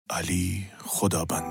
علی خدابنده.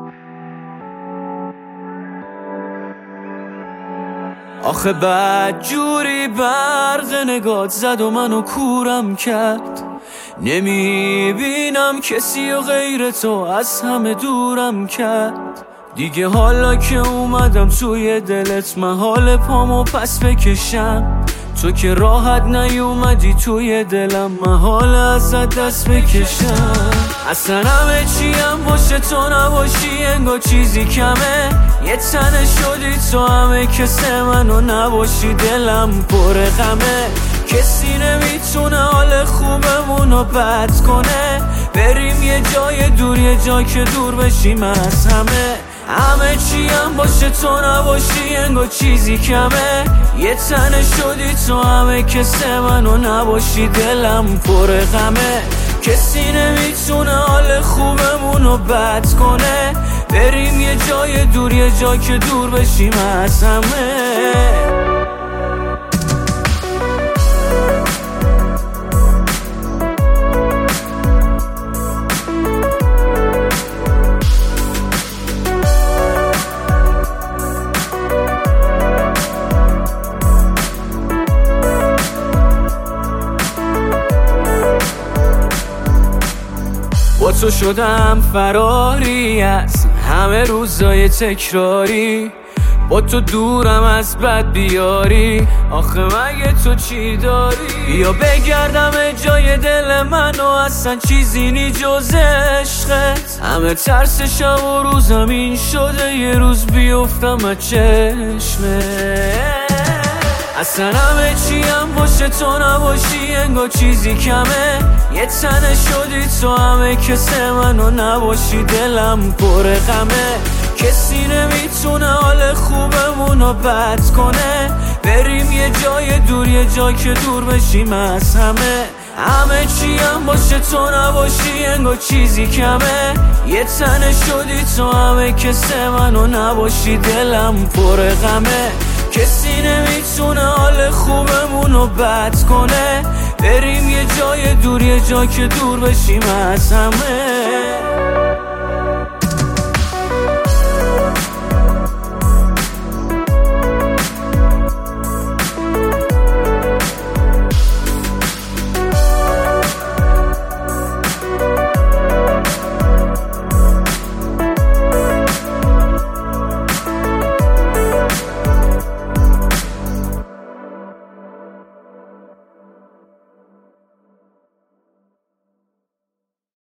آخه بد جوری برق نگات زد و منو کورم کرد، نمیبینم کسی و غیر تو از همه دورم کرد. دیگه حالا که اومدم توی دلت محال پامو پس بکشم، تو که راحت نیومدی توی دلم محال ازت دست بکشم. اصلا همه چیم باشه تو نباشی انگار چیزی کمه، یه تنه شدی تو همه کسه منو نباشی دلم پر غمه. کسی نمیتونه حال خوبمونو بد کنه، بریم یه جای دور، یه جا که دور بشیم از همه. همه چیم باشه تو نباشی انگار چیزی کمه، یه تنه شدی تو همه کسه منو نباشی دلم پر غمه. کسی نمیتونه حال خوبمونو بد کنه، بریم یه جای دور، یه جا که دور بشیم از همه. با تو شدم فراری از همه روزای تکراری، با تو دورم از بد بیاری. آخه مگه تو چی داری؟ بیا بگردم جای دل منو، اصلا چیزی نی جز عشقت. همه ترس شب و روزم این شده یه روز بیفتم از چشمت. اصلا همه چیم باشه تو نباشی انگار چیزی کمه، یه تنه شدی تو همه کسه منو نباشی دلم پر غمه. کسی نمیتونه حال خوبمونو بد کنه، بریم یه جای دور، یه جا که دور بشیم از همه. همه چیم باشه تو نباشی انگار چیزی کمه، یه تنه شدی تو همه کسه منو نباشی دلم پر غمه. کسی نمیتونه حال خوبمونو بد کنه، بریم یه جای دور، یه جا که دور بشیم از همه.